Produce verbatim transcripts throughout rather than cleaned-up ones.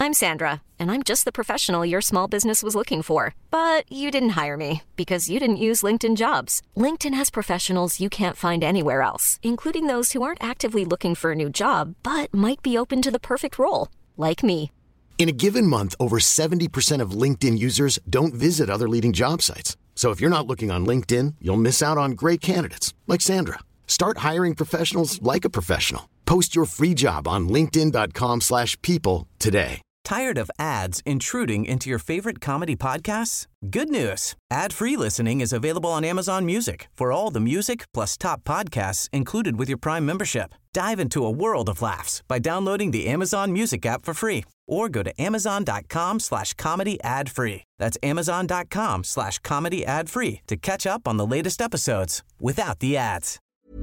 I'm Sandra, and I'm just the professional your small business was looking for. But you didn't hire me because you didn't use LinkedIn Jobs. LinkedIn has professionals you can't find anywhere else, including those who aren't actively looking for a new job, but might be open to the perfect role, like me. In a given month, over seventy percent of LinkedIn users don't visit other leading job sites. So if you're not looking on LinkedIn, you'll miss out on great candidates like Sandra. Start hiring professionals like a professional. Post your free job on linkedin.com slash people today. Tired of ads intruding into your favorite comedy podcasts? Good news. Ad-free listening is available on Amazon Music for all the music plus top podcasts included with your Prime membership. Dive into a world of laughs by downloading the Amazon Music app for free or go to amazon.com slash comedy ad free. That's amazon.com slash comedy ad free to catch up on the latest episodes without the ads.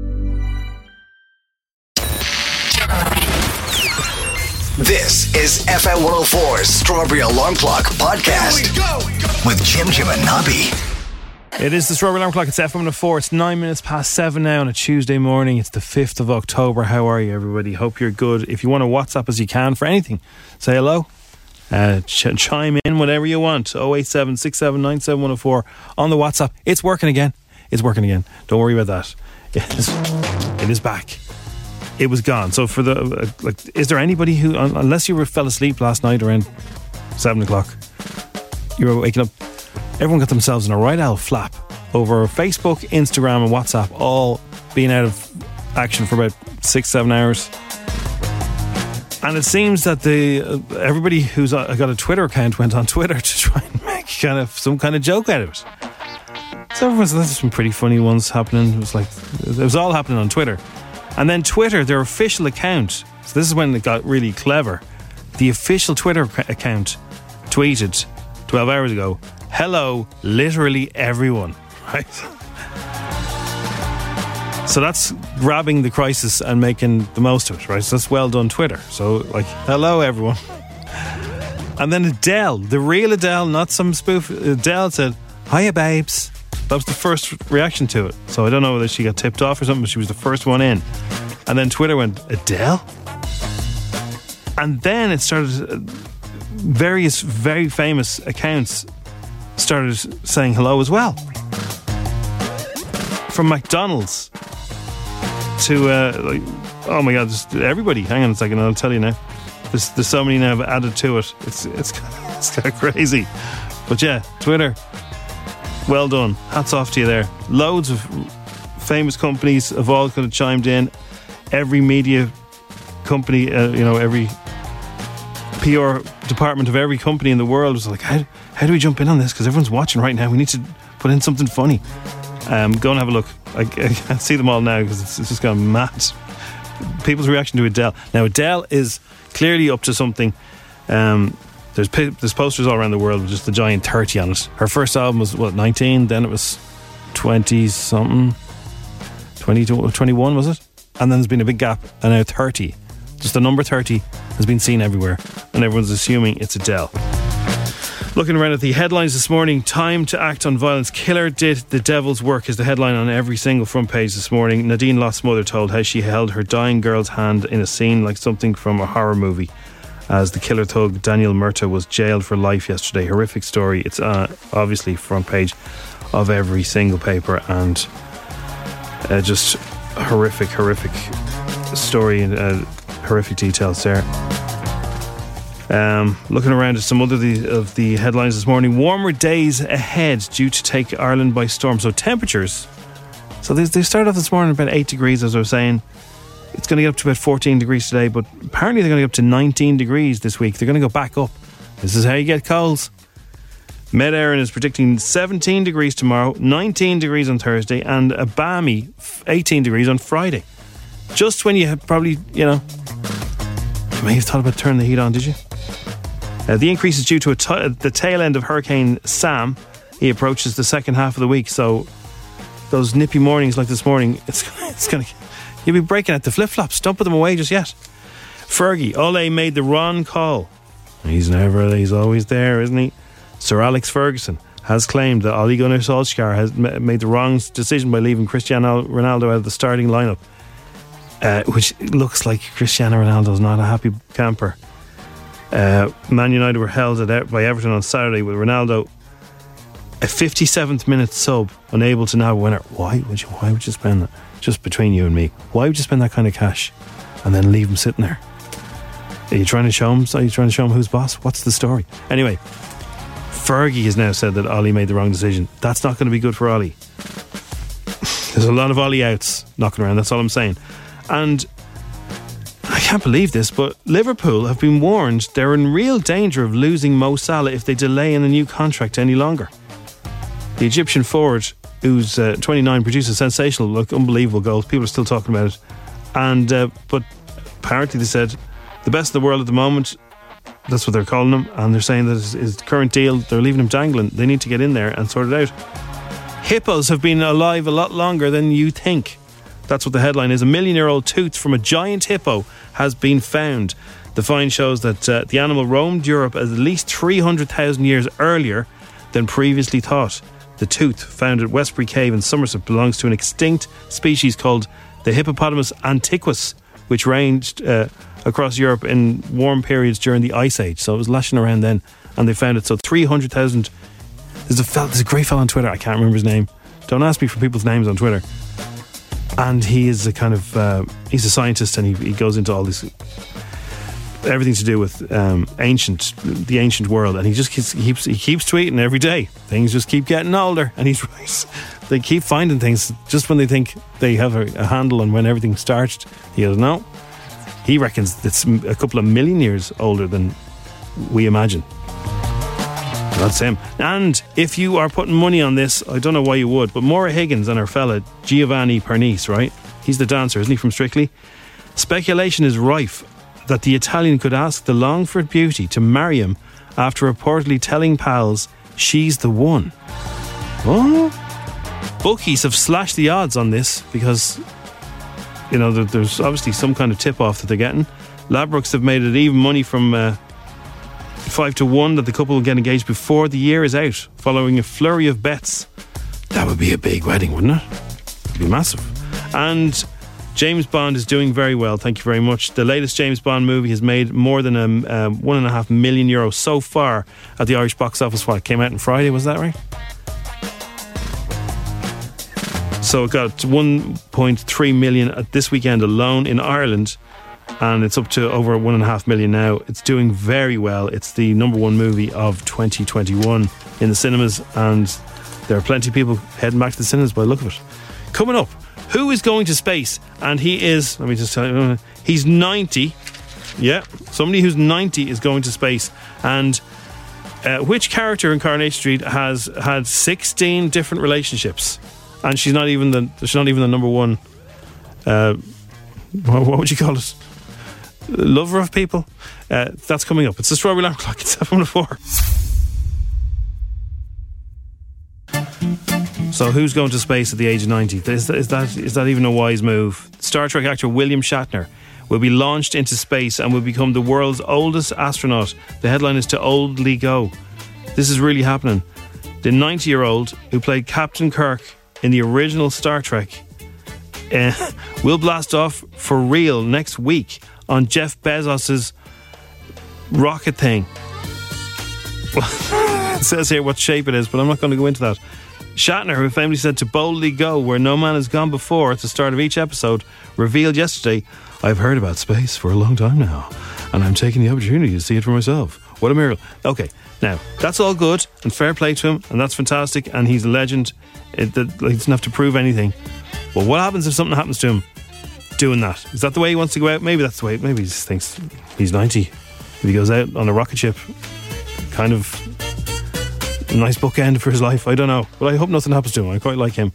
This is F M one oh four's Strawberry Alarm Clock Podcast. Here we go, we go. With Jim Jim and Nobby. It is the Strawberry Alarm Clock. It's F M one oh four. It's nine minutes past seven now on a Tuesday morning. It's the fifth of October. How are you, everybody? Hope you're good. If you want to WhatsApp us, you can for anything. Say hello. Uh, ch- chime in, whatever you want. oh eight seven, six seven nine, seven one oh four on the WhatsApp. It's working again. It's working again. Don't worry about that. It is, it is back. It was gone. So for the uh, like, is there anybody who, unless you were fell asleep last night around seven o'clock, you were waking up, everyone got themselves in a right owl flap over Facebook, Instagram and WhatsApp, all being out of action for about six, seven hours. And it seems that the uh, everybody who's uh, got a Twitter account went on Twitter to try and make kind of some kind of joke out of it. So everyone's, there's some pretty funny ones happening. It was like, it was all happening on Twitter. And then Twitter, their official account, so this is when it got really clever, the official Twitter account tweeted twelve hours ago, hello, literally everyone, right? So that's grabbing the crisis and making the most of it, right? So that's well done, Twitter. So, like, hello, everyone. And then Adele, the real Adele, not some spoof, Adele said, hiya, babes. That was the first reaction to it. So I don't know whether she got tipped off or something, but she was the first one in. And then Twitter went, Adele? And then it started, uh, various very famous accounts started saying hello as well. From McDonald's to, uh, like, oh my God, just everybody. Hang on a second, I'll tell you now. There's, there's so many now added to it. It's, it's, it's kind of crazy. But yeah, Twitter, well done. Hats off to you there. Loads of famous companies have all kind of chimed in. Every media company, uh, you know, every P R department of every company in the world was like, how, how do we jump in on this? Because everyone's watching right now. We need to put in something funny. Um, go and have a look. I, I can't see them all now because it's, it's just gone mad. People's reaction to Adele. Now, Adele is clearly up to something. Um, there's there's posters all around the world with just the giant thirty on it. Her first album was, what, nineteen? Then it was twenty-something. twenty, twenty-one, was it? And then there's been a big gap. And now thirty. Just the number thirty has been seen everywhere. And everyone's assuming it's Adele. Looking around at the headlines this morning, time to act on violence. Killer did the devil's work is the headline on every single front page this morning. Nadine Lott's mother told how she held her dying girl's hand in a scene like something from a horror movie as the killer thug Daniel Murta was jailed for life yesterday. Horrific story. It's uh, obviously front page of every single paper and uh, just horrific, horrific story and uh, horrific details there. Um, looking around at some other the, of the headlines this morning. Warmer days ahead due to take Ireland by storm. So temperatures, so they, they started off this morning about eight degrees, as I was saying. It's going to get up to about fourteen degrees today, but apparently they're going to get up to nineteen degrees this week. They're going to go back up. This is how you get colds. Med Éireann is predicting seventeen degrees tomorrow, nineteen degrees on Thursday, and a balmy eighteen degrees on Friday. Just when you have probably, you know, you may have thought about turning the heat on, did you? Uh, the increase is due to a t- the tail end of Hurricane Sam. He approaches the second half of the week, so those nippy mornings like this morning, it's it's going to, you'll be breaking out the flip-flops. Don't put them away just yet. Fergie, Ole made the wrong call. He's never, he's always there, isn't he? Sir Alex Ferguson has claimed that Ole Gunnar Solskjaer has made the wrong decision by leaving Cristiano Ronaldo out of the starting lineup, uh, which looks like Cristiano Ronaldo's not a happy camper. Uh, Man United were held at, by Everton on Saturday with Ronaldo, a fifty-seventh minute sub, unable to nab a winner. Why would you? Why would you spend that? Just between you and me, why would you spend that kind of cash and then leave him sitting there? Are you trying to show him? Are you trying to show him who's boss? What's the story? Anyway, Fergie has now said that Ollie made the wrong decision. That's not going to be good for Ollie. There's a lot of Ollie outs knocking around. That's all I'm saying. And I can't believe this, but Liverpool have been warned they're in real danger of losing Mo Salah if they delay in a new contract any longer. The Egyptian forward, who's uh, twenty-nine, produced a sensational, look, unbelievable goals. People are still talking about it. And uh, but apparently they said the best in the world at the moment, that's what they're calling him, and they're saying that his, his current deal, they're leaving him dangling. They need to get in there and sort it out. Hippos have been alive a lot longer than you think. That's what the headline is. A million-year-old tooth from a giant hippo has been found. The find shows that uh, the animal roamed Europe at least three hundred thousand years earlier than previously thought. The tooth, found at Westbury Cave in Somerset, belongs to an extinct species called the Hippopotamus antiquus, which ranged uh, across Europe in warm periods during the Ice Age. So it was lashing around then, and they found it. So three hundred thousand. There's a, fella, there's a great fellow on Twitter, I can't remember his name. Don't ask me for people's names on Twitter. And he is a kind of, uh, he's a scientist, and he, he goes into all this, everything to do with um, ancient, the ancient world, and he just keeps, he keeps he keeps tweeting every day. Things just keep getting older, and he's right. They keep finding things just when they think they have a, a handle on when everything started. He goes, no. He reckons it's a couple of million years older than we imagine. That's him. And if you are putting money on this, I don't know why you would, but Maura Higgins and her fella Giovanni Pernice, right? He's the dancer, isn't he, from Strictly? Speculation is rife that the Italian could ask the Longford beauty to marry him after reportedly telling pals she's the one. Oh, bookies have slashed the odds on this because, you know, there's obviously some kind of tip-off that they're getting. Ladbrokes have made it even money from uh, five to one that the couple will get engaged before the year is out, following a flurry of bets. That would be a big wedding, wouldn't it? It'd be massive. And James Bond is doing very well, thank you very much. The latest James Bond movie has made more than a um, one and a half million euro so far at the Irish box office. What, it came out on Friday, was that right? So it got one point three million at this weekend alone in Ireland, and it's up to over one and a half million now. It's doing very well. It's the number one movie of twenty twenty-one in the cinemas, and there are plenty of people heading back to the cinemas by the look of it. Coming up, who is going to space? And he is, let me just tell you, he's ninety. Yeah, somebody who's ninety is going to space. And uh, which character in Coronation Street has had sixteen different relationships? And she's not even the she's not even the number one. Uh, what would you call it? Lover of people. Uh, that's coming up. It's the Strawberry Alarm Clock. It's seven oh four. So who's going to space at the age of ninety? Is that, is that is that even a wise move? Star Trek actor William Shatner will be launched into space and will become the world's oldest astronaut. The headline is "To Oldly Go." This is really happening. The ninety-year-old who played Captain Kirk in the original Star Trek uh, will blast off for real next week on Jeff Bezos's rocket thing. It says here what shape it is, but I'm not going to go into that. Shatner, who famously said to boldly go where no man has gone before at the start of each episode, revealed yesterday, "I've heard about space for a long time now, and I'm taking the opportunity to see it for myself. What a miracle." Okay, now, that's all good, and fair play to him, and that's fantastic, and he's a legend. It, it, he doesn't have to prove anything. But what happens if something happens to him doing that? Is that the way he wants to go out? Maybe that's the way. Maybe he just thinks he's ninety. If he goes out on a rocket ship, kind of a nice bookend for his life. I don't know. But I hope nothing happens to him. I quite like him.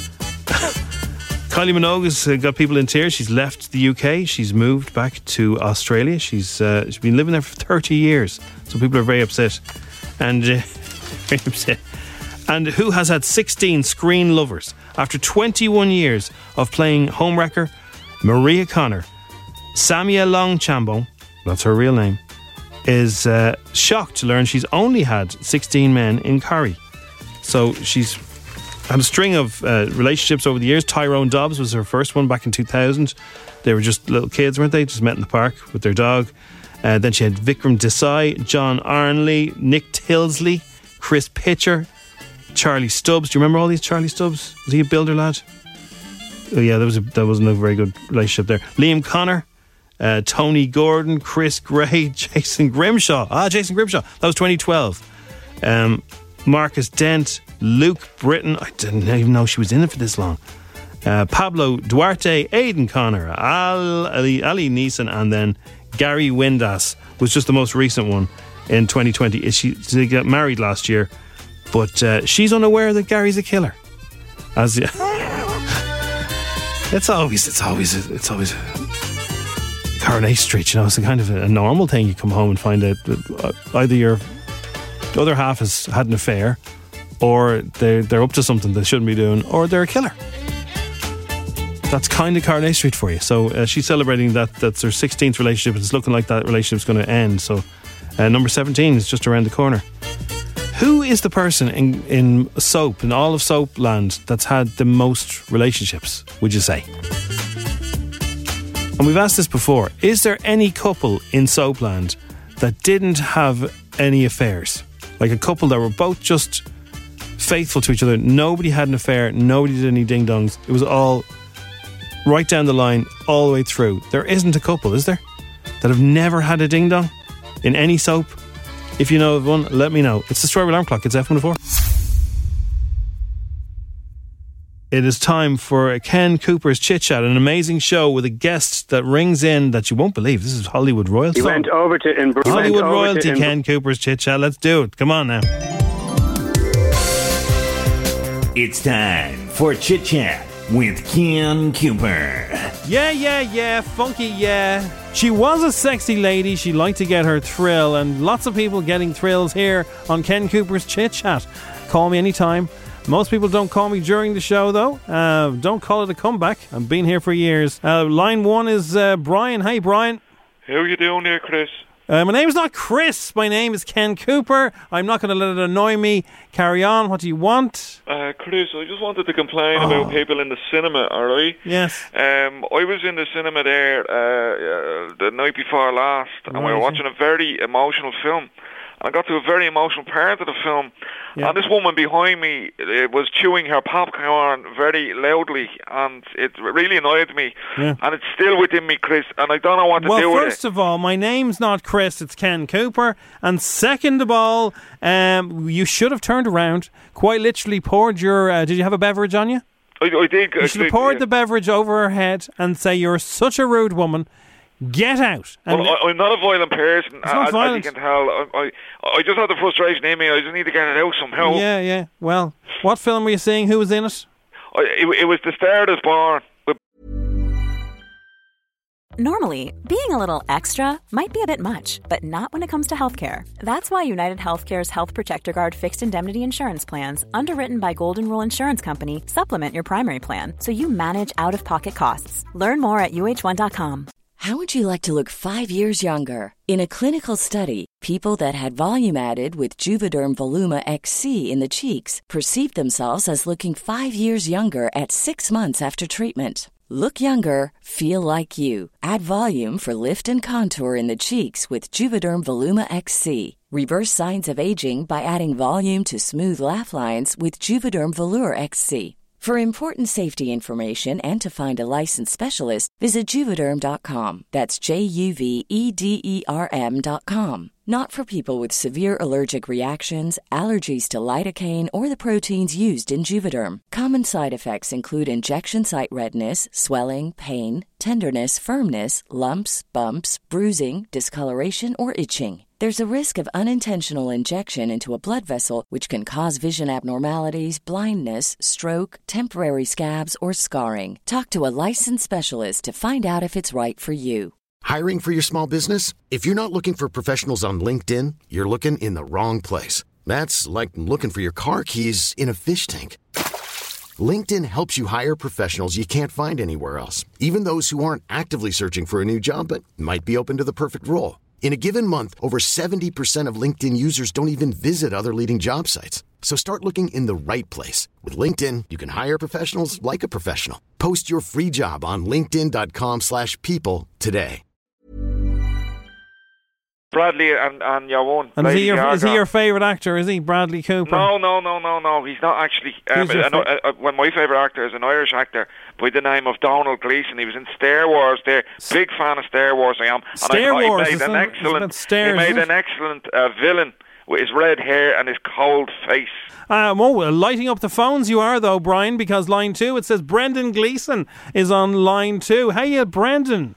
Kylie Minogue has uh, got people in tears. She's left the U K. She's moved back to Australia. She's uh, she's been living there for thirty years. So people are very upset. And uh, very upset. And who has had sixteen screen lovers? After twenty-one years of playing homewrecker, Maria Connor, Samia Longchambo, that's her real name, is uh, shocked to learn she's only had sixteen men in Corrie. So she's had a string of uh, relationships over the years. Tyrone Dobbs was her first one back in two thousand. They were just little kids, weren't they? Just met in the park with their dog. Uh, then she had Vikram Desai, John Arnley, Nick Tilsley, Chris Pitcher, Charlie Stubbs. Do you remember all these Charlie Stubbs? Was he a builder lad? Oh yeah, that was a, that wasn't a very good relationship there. Liam Connor, uh, Tony Gordon, Chris Gray, Jason Grimshaw. Ah, Jason Grimshaw. That was twenty twelve. Um, Marcus Dent, Luke Britton. I didn't even know she was in it for this long. Uh, Pablo Duarte, Aidan Connor, Al, Ali, Ali Neeson, and then Gary Windass was just the most recent one in twenty twenty. She, she got married last year, but uh, she's unaware that Gary's a killer. As it's always, it's always, it's always Coronation Street. You know, it's a kind of a normal thing. You come home and find out that either your other half has had an affair, or they're they're up to something they shouldn't be doing, or they're a killer. That's kind of Coronation Street for you. So uh, she's celebrating that. That's her sixteenth relationship. It's looking like that relationship's going to end. So uh, number seventeen is just around the corner. Who is the person in, in soap, in all of soap land, that's had the most relationships, would you say? And we've asked this before. Is there any couple in soap land that didn't have any affairs? Like a couple that were both just faithful to each other. Nobody had an affair. Nobody did any ding-dongs. It was all right down the line, all the way through. There isn't a couple, is there, that have never had a ding-dong in any soap? If you know of one, let me know. It's the Strawberry Alarm Clock. It's F one oh four. It is time for Ken Cooper's Chit Chat, an amazing show with a guest that rings in that you won't believe. This is Hollywood royalty. He went over to in Hollywood royalty, in Ken Cooper's Chit Chat. Let's do it. Come on now. It's time for Chit Chat with Ken Cooper. Yeah, yeah, yeah, funky, yeah. She was a sexy lady. She liked to get her thrill, and lots of people getting thrills here on Ken Cooper's Chit Chat. Call me anytime. Most people don't call me during the show, though. Uh, don't call it a comeback. I've been here for years. Uh, line one is uh, Brian. Hey, Brian. How are you doing there, Chris? Uh, my name is not Chris. My name is Ken Cooper. I'm not going to let it annoy me. Carry on. What do you want? Uh, Chris, I just wanted to complain Oh. about people in the cinema, alright? Yes. Um, I was in the cinema there uh, uh, the night before last, and we were Right. watching a very emotional film. And I got to a very emotional part of the film, Yeah. and this woman behind me uh, was chewing her popcorn very loudly, and it really annoyed me. Yeah. And it's still within me, Chris, and I don't know what to Well, do with first it. of all, my name's not Chris, it's Ken Cooper. And second of all, um, you should have turned around, quite literally poured your... Uh, did you have a beverage on you? I, I did. You should have poured the beverage over her head and say, you're such a rude woman. Get out. And Well, I, I'm not a violent person, not as, violent. as you can tell. I, I, I just had the frustration in me. I just need to get it out somehow. Yeah, yeah. Well, what film were you seeing? Who was in it? I, it, it was The Star Is Born. With Normally, being a little extra might be a bit much, but not when it comes to healthcare. That's why United Healthcare's Health Protector Guard fixed indemnity insurance plans, underwritten by Golden Rule Insurance Company, supplement your primary plan so you manage out-of-pocket costs. Learn more at U H one dot com. How would you like to look five years younger? In a clinical study, people that had volume added with Juvederm Voluma X C in the cheeks perceived themselves as looking five years younger at six months after treatment. Look younger, feel like you. Add volume for lift and contour in the cheeks with Juvederm Voluma X C. Reverse signs of aging by adding volume to smooth laugh lines with Juvederm Volure X C. For important safety information and to find a licensed specialist, visit Juvederm dot com. That's J U V E D E R M dot com. Not for people with severe allergic reactions, allergies to lidocaine, or the proteins used in Juvederm. Common side effects include injection site redness, swelling, pain, tenderness, firmness, lumps, bumps, bruising, discoloration, or itching. There's a risk of unintentional injection into a blood vessel, which can cause vision abnormalities, blindness, stroke, temporary scabs, or scarring. Talk to a licensed specialist to find out if it's right for you. Hiring for your small business? If you're not looking for professionals on LinkedIn, you're looking in the wrong place. That's like looking for your car keys in a fish tank. LinkedIn helps you hire professionals you can't find anywhere else, even those who aren't actively searching for a new job but might be open to the perfect role. In a given month, over seventy percent of LinkedIn users don't even visit other leading job sites. So start looking in the right place. With LinkedIn, you can hire professionals like a professional. Post your free job on linkedin dot com slash people today. Bradley and, and your one. And is he, Lady your, Gaga. is he your favourite actor? Is he Bradley Cooper? No, no, no, no, no. He's not actually. Um, Who's your I know, fa- uh, well, my favourite actor is an Irish actor by the name of Donald Gleeson. He was in Star Wars. There, big fan of Star Wars. I am. And Star I thought Wars. He made It's an not- it's excellent. about stairs, he made isn't an it? excellent uh, villain with his red hair and his cold face. Um, oh, well, lighting up the phones you are, though, Brian, because line two, it says Brendan Gleeson is on line two. Hiya, Brendan.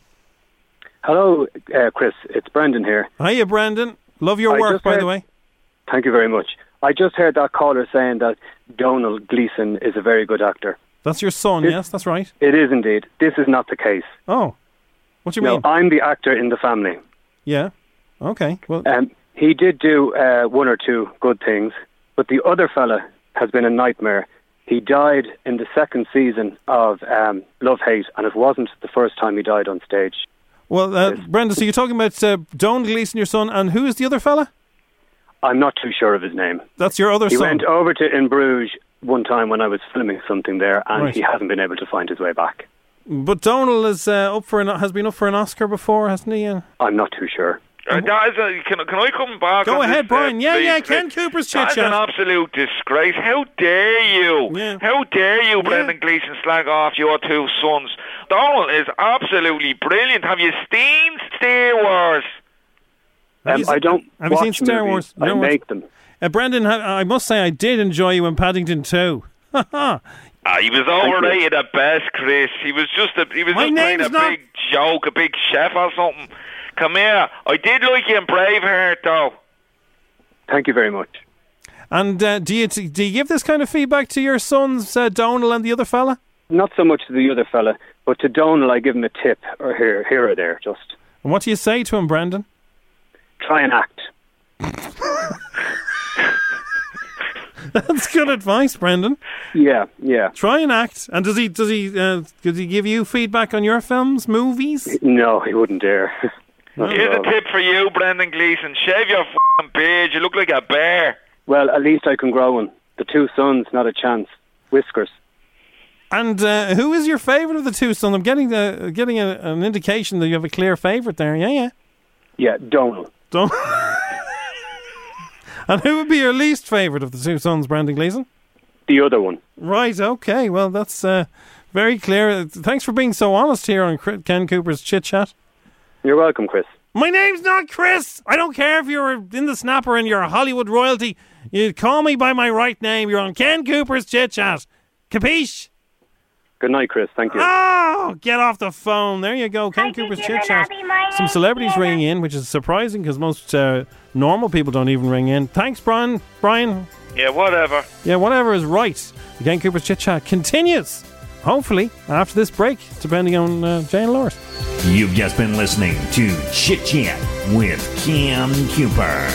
Hello, uh, Chris. It's Brendan here. Hiya, Brendan. Love your I work, just by heard- the way. Thank you very much. I just heard that caller saying that Donald Gleeson is a very good actor. That's your son, It- yes, that's right. It is indeed. This is not the case. Oh, what do you no, mean? I'm the actor in the family. Yeah, okay. Well, Um, he did do uh, one or two good things, but the other fella has been a nightmare. He died in the second season of um, Love Hate, and it wasn't the first time he died on stage. well, uh, Brendan, so you're talking about uh, Donald Gleeson, your son, and who is the other fella? I'm not too sure of his name. That's your other He son. went over to In Bruges one time when I was filming something there, and Right. he hasn't been able to find his way back. But Donald is uh, up for an, has been up for an Oscar before, hasn't he? Uh, I'm not too sure. Uh, that is a, can, can I come back? Go on ahead, this, Brian. Uh, Yeah, please, yeah, please? Ken Cooper's That's chit-chat. an absolute disgrace. How dare you? Yeah. How dare you, Brendan Gleeson, slag off your two sons? Donald is absolutely brilliant. Have you seen Star Wars? Have Um, you se- I don't have you seen watch Star movies. Wars? You I don't watch- make them. Uh, Brendan, ha- I must say I did enjoy you in Paddington two. Ah, he was overrated at best, Chris. He was just a, he was My just playing a name's not- big joke, a big chef or something. Come here. I did like you in Braveheart, though. Thank you very much. And uh, do you do you give this kind of feedback to your sons, uh, Donald and the other fella? Not so much to the other fella, but to Donald, I give him a tip, or here, here or there, just And what do you say to him, Brendan? try and act. That's good advice, Brendan. Yeah, yeah. Try and act. And does he does he uh, does he give you feedback on your films, movies? No, he wouldn't dare. Not at Here's a all. tip for you, Brendan Gleeson. Shave your f***ing beard. You look like a bear. Well, at least I can grow one. The two sons, not a chance. Whiskers. And uh, who is your favourite of the two sons? I'm getting the getting a, an indication that you have a clear favourite there. Yeah, yeah. Yeah, Donald. Don't. And who would be your least favourite of the two sons, Brendan Gleeson? The other one. Right, okay. Well, that's uh, very clear. Thanks for being so honest here on Ken Cooper's Chit Chat. You're welcome, Chris. My name's not Chris. I don't care if you're in the Snapper and you're a Hollywood royalty. You call me by my right name. You're on Ken Cooper's Chit Chat. Capiche? Good night, Chris. Thank you. Oh, get off the phone. There you go. Ken Cooper's Chit Chat. Some celebrities ringing in, which is surprising because most uh, normal people don't even ring in. Thanks, Brian. Brian. Yeah, whatever. Yeah, whatever is right. The Ken Cooper's Chit Chat continues, hopefully, after this break, depending on uh, Jane Lord. You've just been listening to Chit Chat with Ken Cooper.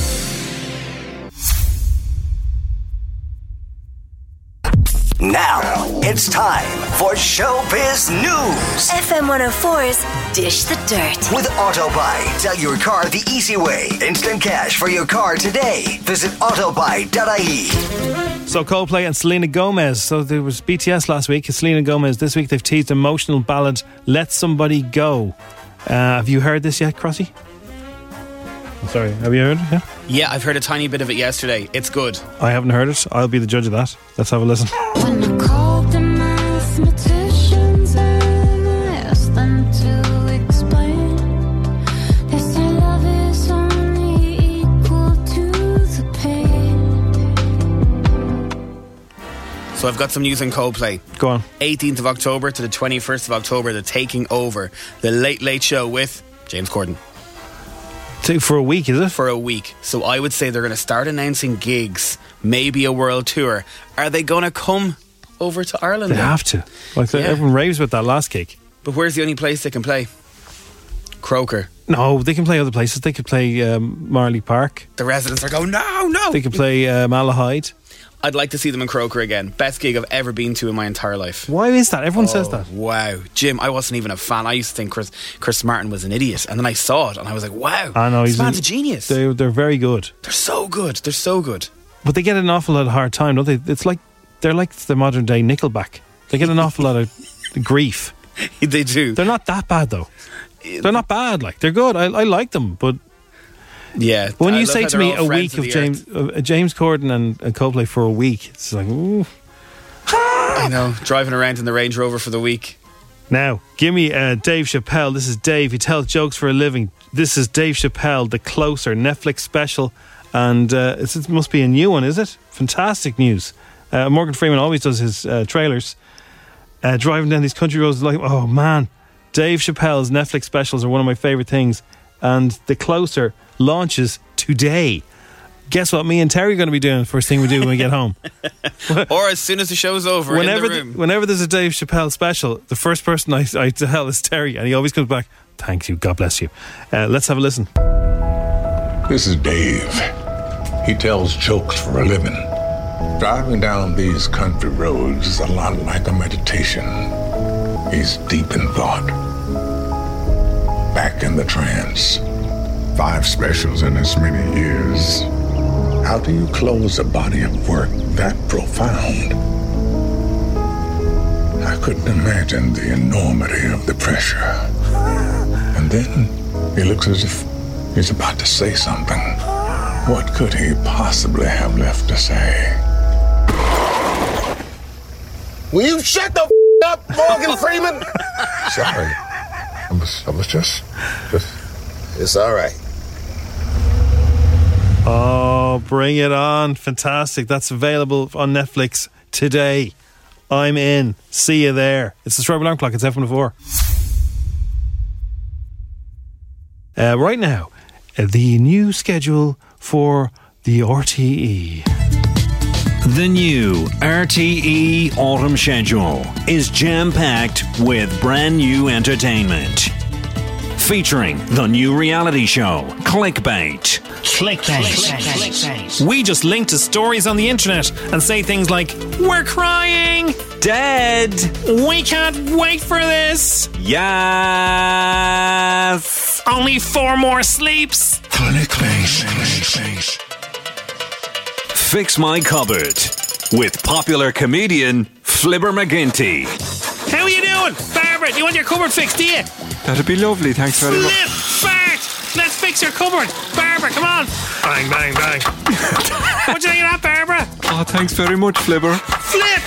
Now it's time for Showbiz News F M one oh four's Dish the Dirt. with Autobuy. Sell your car the easy way. Instant cash for your car today. Visit autobuy dot I E. So Coldplay and Selena Gomez. So there was B T S last week. Selena Gomez. This week they've teased emotional ballad "Let Somebody Go." Uh, have you heard this yet, Crossy? Sorry, have you heard it? Yeah? Yeah, I've heard a tiny bit of it yesterday. It's good. I haven't heard it. I'll be the judge of that. Let's have a listen. When I called the mathematicians and I asked them to explain, they say love is only equal to the pain. So I've got some news on Coldplay. Go on. eighteenth of October to the twenty-first of October, they're taking over the Late Late Show with James Corden. Two for a week, is it? For a week. So I would say they're going to start announcing gigs, maybe a world tour. Are they going to come over to Ireland They then? have to. Like Yeah. everyone raves with that last gig. But where's the only place they can play? Croker. No, they can play other places. They could play um, Marley Park. The residents are going, no, no. They could play uh, Malahide. I'd like to see them in Croker again. Best gig I've ever been to in my entire life. Why is that? Everyone Oh, says that. Wow. Jim, I wasn't even a fan. I used to think Chris Chris Martin was an idiot. And then I saw it and I was like, wow. I know. This he's man's a a genius. They, they're very good. They're so good. They're so good. But they get an awful lot of hard time, don't they? It's like, they're like the modern day Nickelback. They get an awful lot of grief. They do. They're not that bad, though. They're not bad. Like, they're good. I, I like them, but Yeah. When I you love say how to they're me all a friends week of of the James uh, James Corden and, and Coldplay for a week, it's like, ooh. I know, driving around in the Range Rover for the week. Now, give me uh, Dave Chappelle. This is Dave. He tells jokes for a living. This is Dave Chappelle, The Closer, Netflix special. And uh, it's, it must be a new one, is it? Fantastic news. Uh, Morgan Freeman always does his uh, trailers. Uh, driving down these country roads, like, oh man. Dave Chappelle's Netflix specials are one of my favourite things. And The Closer launches today. Guess what me and Terry are going to be doing first thing we do when we get home? Or as soon as the show's over, whenever in the room. The, whenever there's a Dave Chappelle special, the first person I, I tell is Terry, and he always comes back, thank you, God bless you. Uh, let's have a listen. This is Dave. He tells jokes for a living. Driving down these country roads is a lot like a meditation. He's deep in thought. Back in the trance. Five specials in as many years. How do you close a body of work that profound? I couldn't imagine the enormity of the pressure. And then he looks as if he's about to say something. What could he possibly have left to say? Will you shut the f*** up, Morgan Freeman? Sorry. I was, I was just, just... It's all right. Oh, bring it on. Fantastic. That's available on Netflix today. I'm in. See you there. It's the Strawberry Alarm Clock. It's F one oh four. Uh, right now, uh, the new schedule for the R T E. The new R T E autumn schedule is jam-packed with brand new entertainment. Featuring the new reality show, Clickbait. Clickbait. We just link to stories on the internet and say things like, we're crying, dead, we can't wait for this, yes, only four more sleeps. Clickbait. Fix My Cupboard with popular comedian Flibber McGinty. How are you doing? Barbara, do you want your cupboard fixed, do you? That'd be lovely, thanks very much. Flip, Bart, let's fix your cupboard. Barbara, come on. Bang, bang, bang. What do you think of that, Barbara? Oh, thanks very much, Flibber. Flip.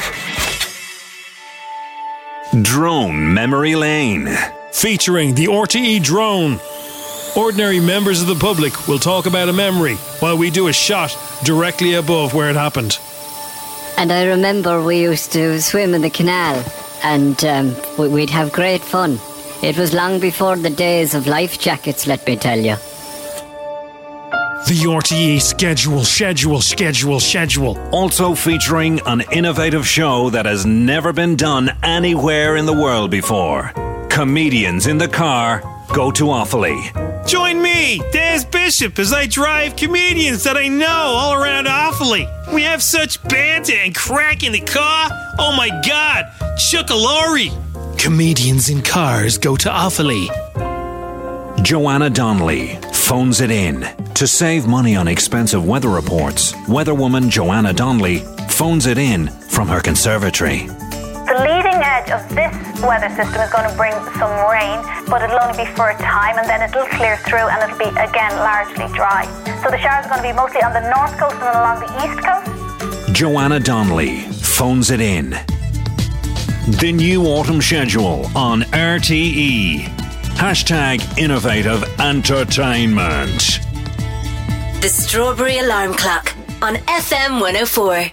Drone Memory Lane. Featuring the R T E drone. Ordinary members of the public will talk about a memory while we do a shot directly above where it happened. And I remember we used to swim in the canal and um, we'd have great fun. It was long before the days of life jackets, let me tell you. The R T E schedule, schedule, schedule, schedule. Also featuring an innovative show that has never been done anywhere in the world before. Comedians in the car go to Offaly. Join me, Des Bishop, as I drive comedians that I know all around Offaly. We have such banter and crack in the car. Oh my God, Chuckalori. Comedians in cars go to Offaly. Joanna Donnelly phones it in. To save money on expensive weather reports, weatherwoman Joanna Donnelly phones it in from her conservatory. The leading edge of this weather system is going to bring some rain, but it'll only be for a time and then it'll clear through and it'll be again largely dry. So the showers are going to be mostly on the north coast and along the east coast. Joanna Donnelly phones it in. The new autumn schedule on R T E. Hashtag innovative entertainment. The Strawberry Alarm Clock on F M one oh four.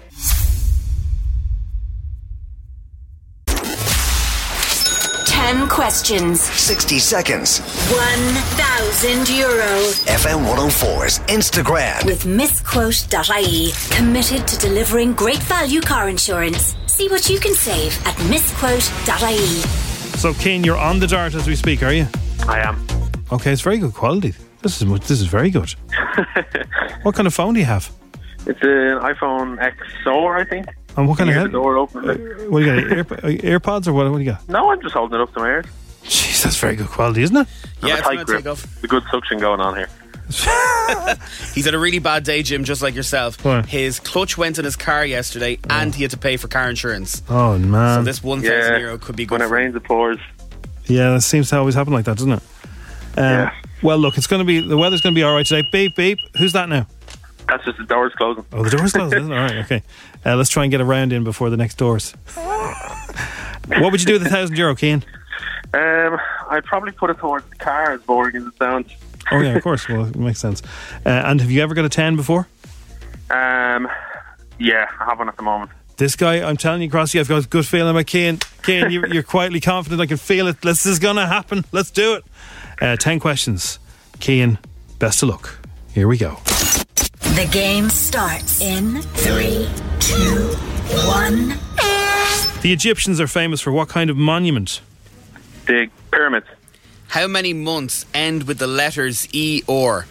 Ten questions. sixty seconds. One thousand euro. F M one oh four's Instagram. With misquote dot I E. Committed to delivering great value car insurance. See what you can save at misquote dot I E. So, Keane, you're on the dart as we speak, are you? I am. Okay, it's very good quality. This is this is very good. What kind of phone do you have? It's an iPhone X R, I think. And what kind of hear head? the door open. Uh, what do you got? Ear, AirPods or what? What do you got? No, I'm just holding it up to my ears. Jeez, that's very good quality, isn't it? Yeah, it's tight grip. There's a good suction going on here. He's had a really bad day, Jim, just like yourself. What? His clutch went in his car yesterday oh. and he had to pay for car insurance. Oh, man. So this one thousand yeah, euro could be good. When it for rains, it pours. Yeah, that seems to always happen like that, doesn't it? Um, Yeah. Well, look, it's going to be the weather's going to be all right today. Beep beep. Who's that now? That's just the doors closing. Oh, the door's closed. Isn't it? All right, okay. Uh, let's try and get a round in before the next doors. What would you do with a thousand euro, Cian? Um, I'd probably put it towards the car, as boring as it sounds. Oh yeah, of course. Well, it makes sense. Uh, and have you ever got a ten before? Um, yeah, I have one at the moment. This guy, I'm telling you, Crossy, I've got a good feeling about Cian. Cian, you're, you're quietly confident. I can feel it. This is going to happen. Let's do it. Uh, ten questions. Cian, best of luck. Here we go. The game starts in three, two, one. The Egyptians are famous for what kind of monument? The pyramids. How many months end with the letters E or?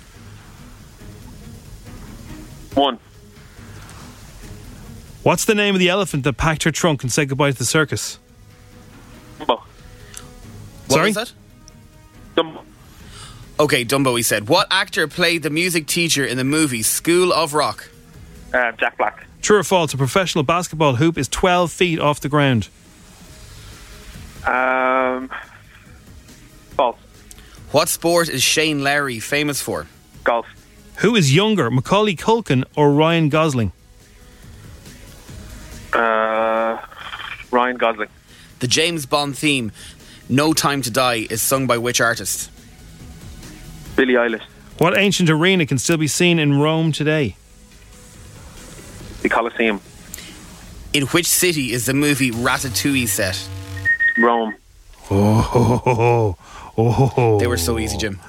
One. What's the name of the elephant that packed her trunk and said goodbye to the circus? Dumbo. What Sorry? was that? Dumbo. Okay, Dumbo, he said. What actor played the music teacher in the movie School of Rock? Uh, Jack Black. True or false, a professional basketball hoop is twelve feet off the ground? Um, false. What sport is Shane Lowry famous for? Golf. Who is younger, Macaulay Culkin or Ryan Gosling? Uh, Ryan Gosling. The James Bond theme, No Time to Die, is sung by which artist? Billie Eilish. What ancient arena can still be seen in Rome today? The Colosseum. In which city is the movie Ratatouille set? Rome. Oh, oh, oh, oh, oh. They were so easy, Jim.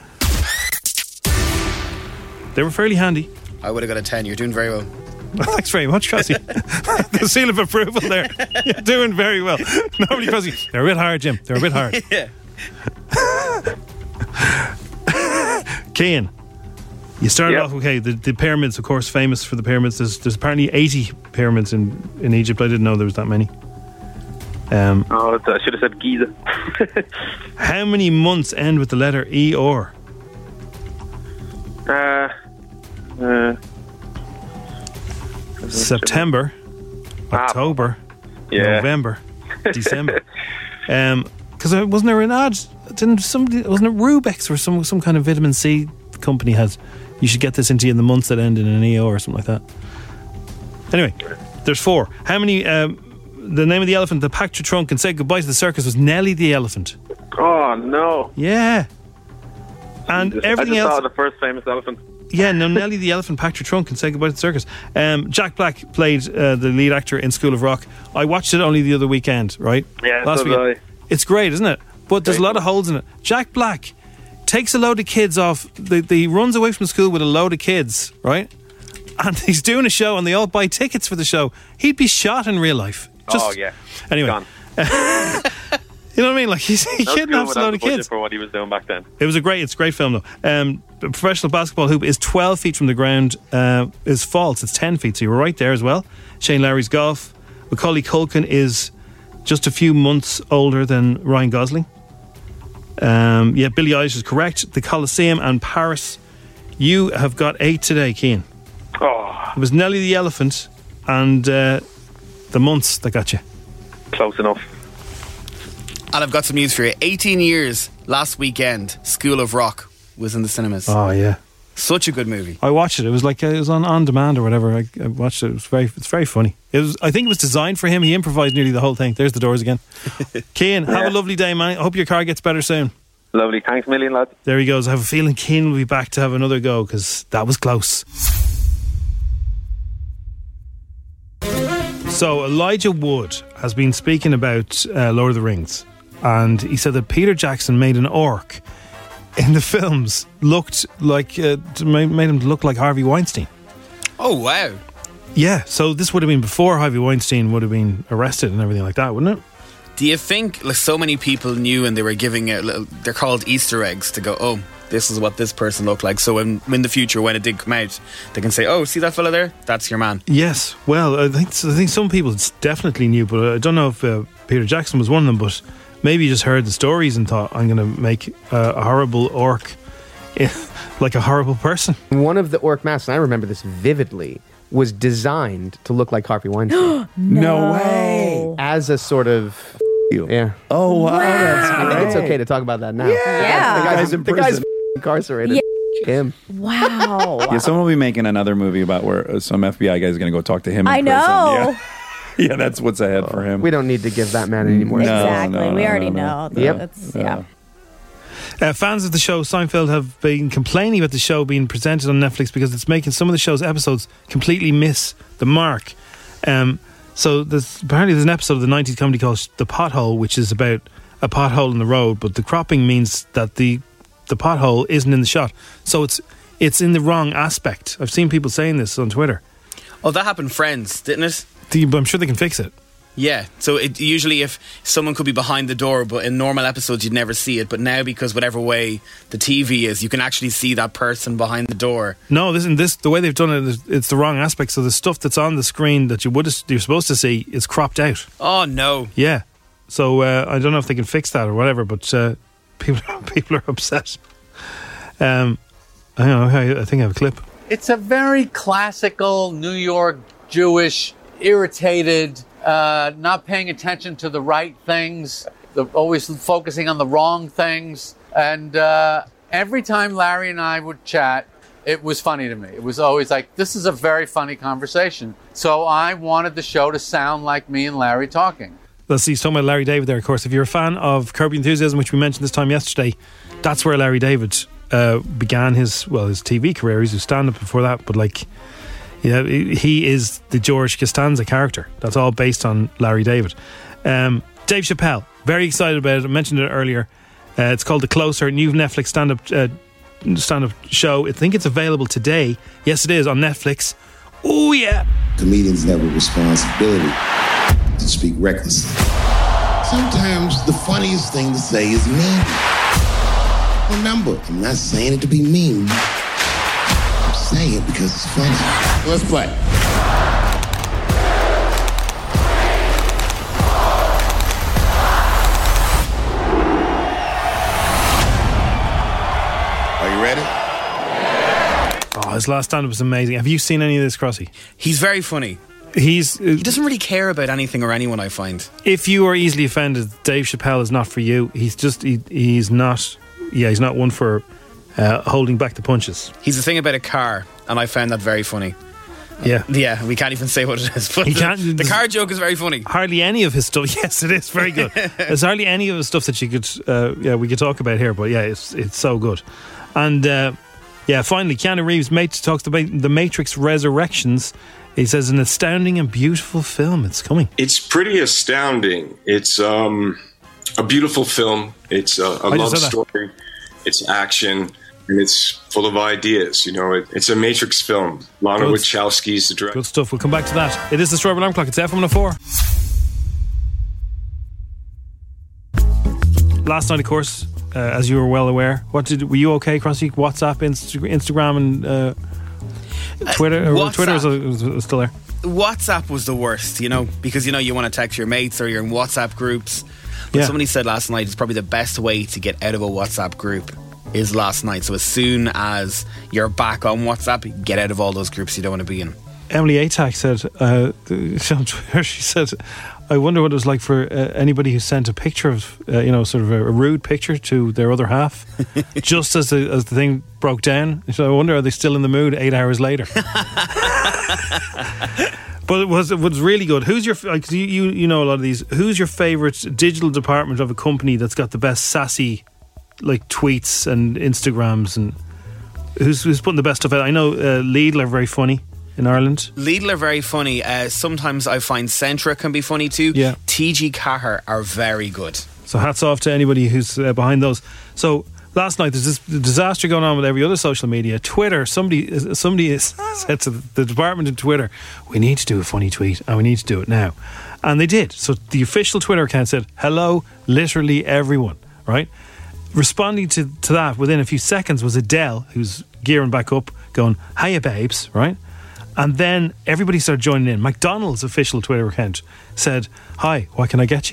They were fairly handy. I would have got a ten. You're doing very well. Thanks very much, Crossy. The seal of approval there. You're doing very well. Nobody, Crossy. They're a bit hard, Jim. They're a bit hard. Yeah. Cian, you started Yep. off, okay, the, the pyramids, of course, famous for the pyramids. There's, there's apparently eighty pyramids in, in Egypt. I didn't know there was that many. Um, Oh, I should have said Giza. how many months end with the letter E or? uh, uh, September, October, Yeah. November, December. Um, because wasn't there an ad? Didn't somebody? Wasn't it Rubex or some some kind of vitamin C company had? You should get this into you in the months that end in an E O or something like that. Anyway, there's four. How many? Um, the name of the elephant that packed your trunk and said goodbye to the circus was Nelly the elephant. Oh, no. Yeah. And Jesus. everything I just else. thought of the first famous elephant. Yeah, no, Nelly the elephant packed her trunk and said goodbye to the circus. Um, Jack Black played uh, the lead actor in School of Rock. I watched it only the other weekend, right? Yeah, Last so did weekend. It's great, isn't it? But there's a Very lot of holes in it. Jack Black takes a load of kids off. The, the, he runs away from school with a load of kids, right? And he's doing a show, and they all buy tickets for the show. He'd be shot in real life. Just, oh, yeah. Anyway. Gone. You know what I mean? Like, he's, he No kidnaps school a load without of the budget kids. for what he was doing back then. It was a great, it's a great film though. Um, the professional basketball hoop is twelve feet from the ground. Uh, is false. It's ten feet. So you were right there as well. Shane Lowry's golf. Macaulay Culkin is just a few months older than Ryan Gosling. Um, yeah, Billie Eilish is correct. The Colosseum and Paris. You have got eight today, Cian. Oh, It was Nelly the elephant and uh, the months that got you. close enough. And I've got some news for you. eighteen years last weekend, School of Rock was in the cinemas. Oh yeah, Such a good movie. I watched it. It was like uh, it was on on demand or whatever. I, I watched it. It was very it's very funny. It was. I think it was designed for him. He improvised nearly the whole thing. There's the doors again. Cian, have a lovely day, man. I hope your car gets better soon. Lovely. Thanks a million, lads. There he goes. I have a feeling Cian will be back to have another go because that was close. So Elijah Wood has been speaking about uh, Lord of the Rings, and he said that Peter Jackson made an orc in the films looked like uh, made him look like Harvey Weinstein. Oh wow! Yeah, so this would have been before Harvey Weinstein would have been arrested and everything like that, wouldn't it? Do you think like so many people knew and they were giving out little, they're called Easter eggs to go, oh, this is what this person looked like. So in, in the future, when it did come out, they can say, oh, see that fella there? That's your man. Yes. Well, I think I think some people definitely knew, but I don't know if uh, Peter Jackson was one of them. But maybe you just heard the stories and thought, I'm going to make uh, a horrible orc like a horrible person. One of the orc masks, and I remember this vividly, was designed to look like Harvey Weinstein. No way! As a sort of you. Yeah. Oh, wow. I That's think great. it's okay to talk about that now. Yeah. The guy's, Guy's in the guy's prison. incarcerated. Yeah. Him. Wow. Yeah, someone will be making another movie about where uh, some F B I guy is going to go talk to him in I prison. know. Yeah. Yeah, that's what's ahead for him. We don't need to give that man any more. No, Exactly. no, we no, already no, know. no. Yep. That's, yeah. Uh, fans of the show Seinfeld have been complaining about the show being presented on Netflix because it's making some of the show's episodes completely miss the mark. Um, so there's, apparently there's an episode of the nineties comedy called The Pothole, which is about a pothole in the road, but the cropping means that the the pothole isn't in the shot. So it's it's in the wrong aspect. I've seen people saying this on Twitter. Oh, that happened Friends, didn't it? The, but I'm sure they can fix it. Yeah, so it, usually if someone could be behind the door, but in normal episodes you'd never see it. But now, because whatever way the T V is, you can actually see that person behind the door. No, this, this the way they've done it, is- it's the wrong aspect. So the stuff that's on the screen that you would you're supposed to see is cropped out. Oh no! Yeah, so uh, I don't know if they can fix that or whatever, but uh, people people are upset. Um, I don't know. I, I think I have a clip. It's a very classical New York Jewish, irritated, uh, not paying attention to the right things, the, always focusing on the wrong things. And uh, every time Larry and I would chat, it was funny to me. It was always like, this is a very funny conversation. So I wanted the show to sound like me and Larry talking. Let's see, he's talking about Larry David there, of course. If you're a fan of Curb Your Enthusiasm, which we mentioned this time yesterday, that's where Larry David uh, began his, well, his T V career. He's a stand-up before that, but like, you know, he is the George Costanza character. That's all based on Larry David. Um, Dave Chappelle, very excited about it. I mentioned it earlier. Uh, it's called The Closer, new Netflix stand-up uh, stand-up show. I think it's available today. Yes, it is on Netflix. Oh, yeah. Comedians have a responsibility to speak recklessly. Sometimes the funniest thing to say is mean. Remember, I'm not saying it to be mean. I'm saying it because it's funny. Let's play. Are you ready? Oh, his last stand-up was amazing. Have you seen any of this, Crossy? He's very funny. He's uh, He doesn't really care about anything or anyone, I find. If you are easily offended, Dave Chappelle is not for you. He's just, he, he's not, yeah, he's not one for uh, holding back the punches. He's the thing about a car, and I found that very funny. Yeah. Yeah, we can't even say what it is, but He the, can't- the car joke is very funny. Hardly any of his stuff. Yes, it is very good. There's hardly any of his stuff that you could, uh, yeah, we could talk about here. But yeah, it's it's so good. And uh, yeah, finally, Keanu Reeves mate talks about the Matrix Resurrections. He says an astounding and beautiful film. It's coming. It's pretty astounding. It's um, a beautiful film. It's a, a I just love said that. story. It's action, and it's full of ideas. You know, it, it's a Matrix film. Lana Good. Wachowski's the director. Good stuff. We'll come back to that. It is the Strawberry Alarm Clock. It's F one oh four. Last night, of course, uh, as you were well aware, what did were you okay, Crossy? WhatsApp, Insta- Instagram, and uh, Twitter. Or WhatsApp. Twitter was, was, was still there. WhatsApp was the worst, you know, because, you know, you want to text your mates or you're in WhatsApp groups. But Yeah. somebody said last night it's probably the best way to get out of a WhatsApp group is last night. So as soon as you're back on WhatsApp, get out of all those groups you don't want to be in. Emily Atack said uh, on Twitter, she said, I wonder what it was like for uh, anybody who sent a picture of, uh, you know, sort of a, a rude picture to their other half, just as the, as the thing broke down. So I wonder, are they still in the mood eight hours later? But it was it was really good. Who's your, like, you, you you know a lot of these, who's your favourite digital department of a company that's got the best sassy, like, tweets and Instagrams, and who's, who's putting the best stuff out? I know uh, Lidl are very funny in Ireland. Lidl are very funny. Uh, sometimes I find Centra can be funny too. Yeah. T G Cahir are very good. So hats off to anybody who's uh, behind those. So last night there's this disaster going on with every other social media. Twitter, somebody somebody is, said to the department in Twitter, we need to do a funny tweet and we need to do it now. And they did. So the official Twitter account said, hello, literally everyone, right? Responding to, to that within a few seconds was Adele, who's gearing back up, going, hiya babes, right? And then everybody started joining in. McDonald's official Twitter account said, hi, what can I get you?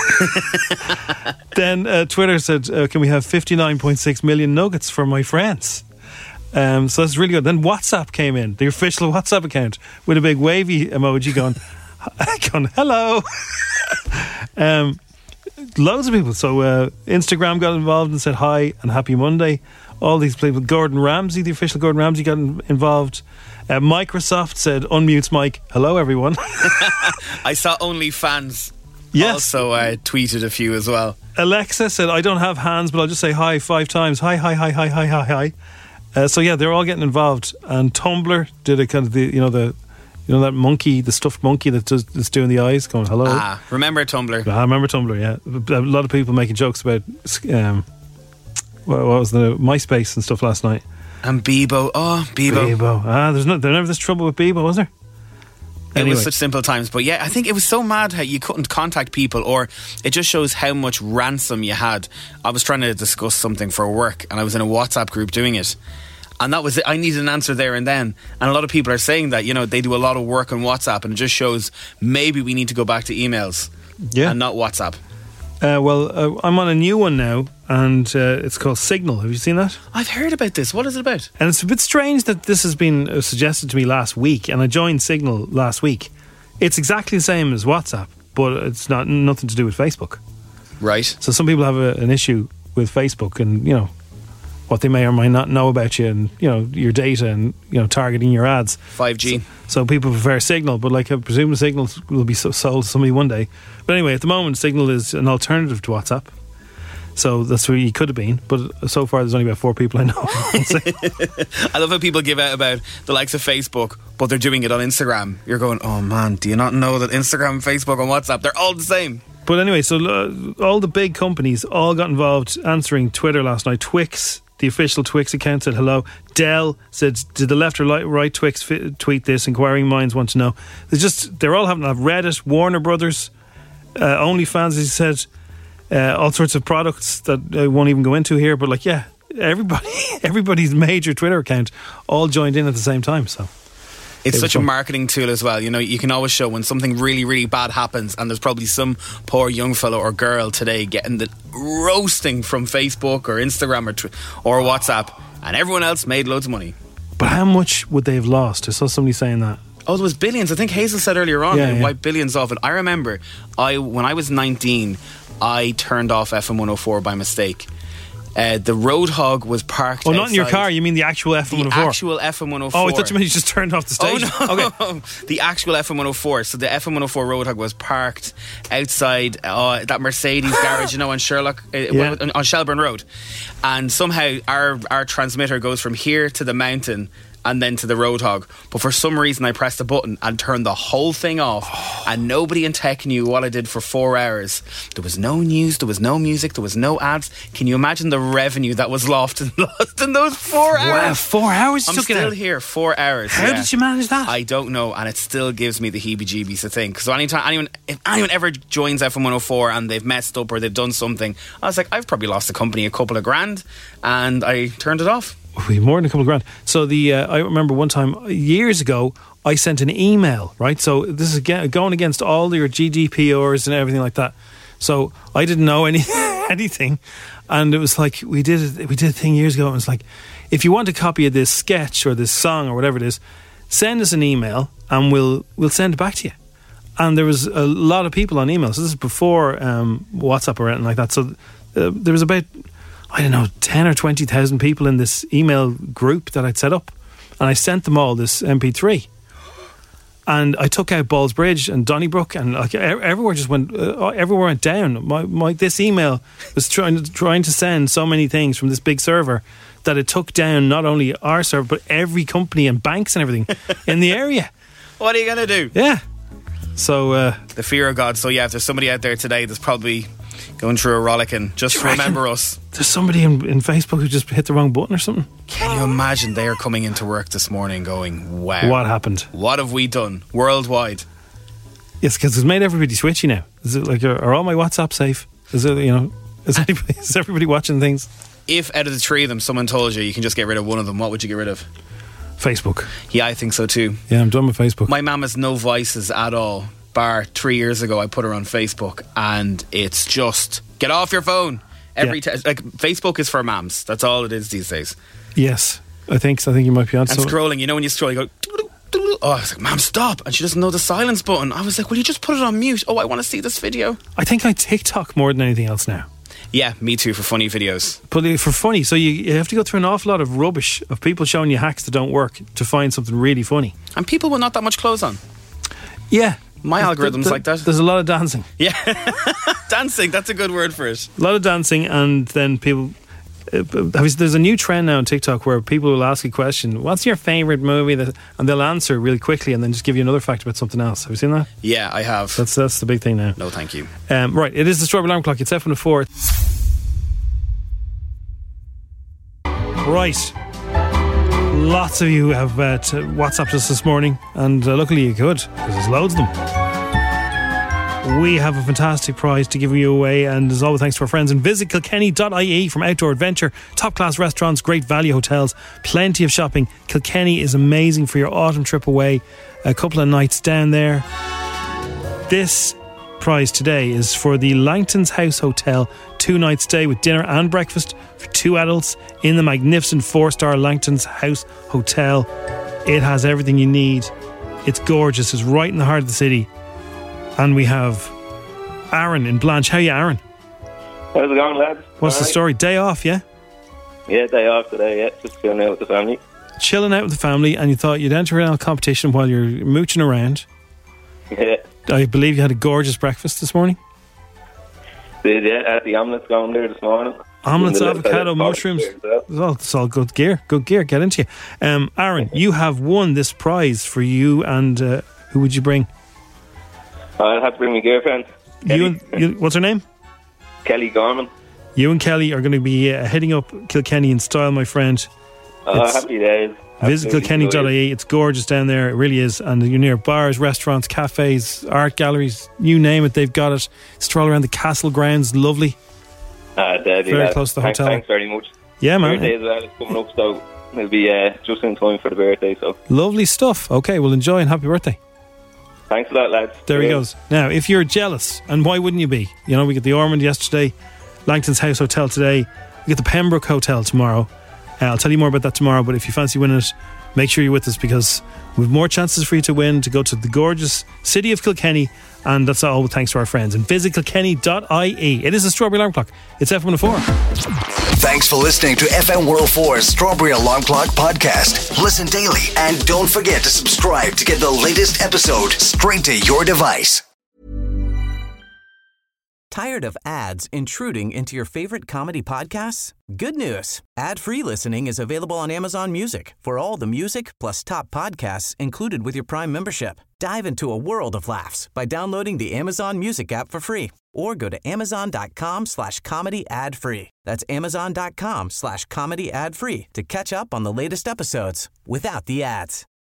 Then uh, Twitter said, uh, can we have fifty-nine point six million nuggets for my friends? Um, so that's really good. Then WhatsApp came in, the official WhatsApp account, with a big wavy emoji going, going hello. um, loads of people. So uh, Instagram got involved and said hi and happy Monday. All these people. Gordon Ramsay, the official Gordon Ramsay, got in- involved. Uh, Microsoft said, unmutes Mike. Hello, everyone. I saw OnlyFans Yes. also uh, tweeted a few as well. Alexa said, I don't have hands, but I'll just say hi five times. Hi, hi, hi, hi, hi, hi, hi. Uh, so yeah, they're all getting involved. And Tumblr did a kind of the, you know, the, you know, that monkey, the stuffed monkey that does, that's doing the eyes, going hello. Ah, remember Tumblr? I remember Tumblr, yeah. A lot of people making jokes about, um, what was the MySpace and stuff last night. And Bebo. Oh, Bebo. Bebo. Ah, there's no, there's never this trouble with Bebo, was there? It Anyway. was such simple times. But yeah, I think it was so mad how you couldn't contact people, or it just shows how much ransom you had. I was trying to discuss something for work and I was in a WhatsApp group doing it. And that was it. I needed an answer there and then. And a lot of people are saying that, you know, they do a lot of work on WhatsApp, and it just shows maybe we need to go back to emails Yeah. and not WhatsApp. Uh, well, uh, I'm on a new one now, and uh, it's called Signal. Have you seen that? I've heard about this. What is it about? And it's a bit strange that this has been uh, suggested to me last week, and I joined Signal last week. It's exactly the same as WhatsApp, but it's not nothing to do with Facebook. Right. So some people have a, an issue with Facebook, and you know what they may or may not know about you, and you know your data, and you know targeting your ads. five G. So, so people prefer Signal, but like I presume Signal will be so- sold to somebody one day. But anyway, at the moment, Signal is an alternative to WhatsApp. So that's where you could have been, but so far there's only about four people I know. I love how people give out about the likes of Facebook, but they're doing it on Instagram. You're going, oh man, do you not know that Instagram, Facebook, and WhatsApp, they're all the same? But anyway, so uh, all the big companies all got involved answering Twitter last night. Twix, the official Twix account, said hello. Dell said, did the left or li- right Twix fi- tweet this? Inquiring minds want to know. They're just, they're all having to have Reddit, Warner Brothers, uh, OnlyFans, as he said, uh, all sorts of products that I won't even go into here. But like, yeah, everybody, everybody's major Twitter account all joined in at the same time. So It's it was such a fun. marketing tool as well. You know, you can always show when something really, really bad happens, and there's probably some poor young fellow or girl today getting the roasting from Facebook or Instagram or tw- or WhatsApp, and everyone else made loads of money. But how much would they have lost? I saw somebody saying that. Oh, there was billions. I think Hazel said earlier on, Yeah, they yeah. wiped billions off it. I remember, I when I was nineteen, I turned off F M one oh four by mistake. Uh, the Roadhog was parked. Oh, not in your outside- car. You mean the actual F M one oh The four? actual F M one oh four. Oh, I thought you meant you just turned off the station. Oh, no. Okay. The actual F M one oh four. So the F M one oh four Roadhog was parked outside uh, that Mercedes garage, you know, on Sherlock, uh, Yeah. on- on Shelburne Road. And somehow our, our transmitter goes from here to the mountain and then to the Roadhog. But for some reason I pressed the button and turned the whole thing off, and nobody in tech knew what I did for four hours. There was no news, there was no music, there was no ads. Can you imagine the revenue that was lost in, lost in those four hours? Wow, four hours you I'm took it still out? here, four hours. How yeah. did you manage that? I don't know, and it still gives me the heebie-jeebies to think. So anytime anyone, if anyone ever joins F M one oh four and they've messed up or they've done something, I was like, I've probably lost the company a couple of grand, and I turned it off. We more than a couple of grand. So the uh, I remember one time years ago I sent an email, right? So this is again going against all your G D P Rs and everything like that. So I didn't know any anything, and it was like we did we did a thing years ago. And it was like, if you want a copy of this sketch or this song or whatever it is, send us an email and we'll we'll send it back to you. And there was a lot of people on email. So this is before um, WhatsApp or anything like that. So uh, there was about, I don't know, ten or twenty thousand people in this email group that I'd set up, and I sent them all this M P three. And I took out Ballsbridge and Donnybrook, and like e- everywhere just went, uh, everywhere went down. My, my this email was trying to trying to send so many things from this big server that it took down not only our server but every company and banks and everything in the area. What are you going to do? Yeah. So uh, the fear of God. So yeah, if there's somebody out there today that's probably going through a rollicking, just Do you reckon remember us. There's somebody in, in Facebook who just hit the wrong button or something. Can you imagine they are coming into work this morning going, wow. What happened? What have we done worldwide? Yes, because it's made everybody switchy now. Is it like, are, are all my WhatsApp safe? Is it, you know, is, anybody, is everybody watching things? If out of the three of them someone told you you can just get rid of one of them, what would you get rid of? Facebook. Yeah, I think so too. Yeah, I'm done with Facebook. My mum has no vices at all. Bar three years ago I put her on Facebook, and it's just get off your phone. Every Yeah. t- like Facebook is for mums. That's all it is these days. Yes, I think so. I think you might be on And so. scrolling, you know when you scroll you go Oh, I was like, Mom, stop. And she doesn't know the silence button. I was like, will you just put it on mute? Oh, I want to see this video. I think I TikTok more than anything else now. Yeah, me too, for funny videos. But for funny, so you, you have to go through an awful lot of rubbish of people showing you hacks that don't work to find something really funny. And people with not that much clothes on. Yeah. My algorithm's the, the, like that. There's a lot of dancing. Yeah. Dancing, that's a good word for it. A lot of dancing, and then people... Uh, there's a new trend now on TikTok where people will ask a question, what's your favourite movie? That, and they'll answer really quickly and then just give you another fact about something else. Have you seen that? Yeah, I have. That's that's the big thing now. No, thank you. Um, right, it is the Strawberry Alarm Clock. It's F one oh four. Right. Lots of you have uh, t- WhatsApped us this morning, and uh, luckily you could, because there's loads of them. We have a fantastic prize to give you away, and as always, thanks to our friends in visit kilkenny dot I E from Outdoor Adventure. Top class restaurants, great value hotels, plenty of shopping. Kilkenny is amazing for your autumn trip away. A couple of nights down there. This prize today is for the Langton's House Hotel, two night stay with dinner and breakfast for two adults in the magnificent four-star Langton's House Hotel. It has everything you need. It's gorgeous. It's right in the heart of the city. And we have Aaron in Blanche. How are you, Aaron? How's it going, lads? What's All the right. story? Day off, yeah? Yeah, day off today, yeah. Just chilling out with the family. Chilling out with the family, and you thought you'd enter in a competition while you're mooching around. Yeah. I believe you had a gorgeous breakfast this morning. Did, yeah, had the omelets going there this morning. Omelets, Doing a little bit avocado, of mushrooms. porridge there as It's all, it's all good gear. Good gear. Get into you. Um, Aaron, you have won this prize for you, and uh, who would you bring? well. I'll have to bring my girlfriend. You and you, what's her name? Kelly Gorman. You and Kelly are going to be uh, heading up Kilkenny in style, my friend. Oh, It's- happy days. Visit Absolutely kilkenny dot I E. enjoyed It's gorgeous down there. It really is. And you're near bars, restaurants, cafes, art galleries, you name it, they've got it. Stroll around the castle grounds. Lovely. it. Ah, deadly, Very lad. close to the thanks, hotel. Thanks very much. Yeah, man. Birthday as well is coming up, so it'll be uh, just in time for the birthday, so Lovely stuff. Okay, well, enjoy and happy birthday. thanks a lot, lads. There he Cheers. goes. Now, if you're jealous, and why wouldn't you be? You know, we get the Ormond yesterday, Langton's House Hotel today, we get the Pembroke Hotel tomorrow. Uh, I'll tell you more about that tomorrow, but if you fancy winning it, make sure you're with us, because we've more chances for you to win, to go to the gorgeous city of Kilkenny, and that's all thanks to our friends. And visit kilkenny dot I E. It is a Strawberry Alarm Clock. It's F one oh four. Thanks for listening to F M one oh four's Strawberry Alarm Clock podcast. Listen daily and don't forget to subscribe to get the latest episode straight to your device. Tired of ads intruding into your favorite comedy podcasts? Good news. Ad-free listening is available on Amazon Music for all the music plus top podcasts included with your Prime membership. Dive into a world of laughs by downloading the Amazon Music app for free or go to amazon.com slash comedy ad free. That's amazon.com slash comedy ad free to catch up on the latest episodes without the ads.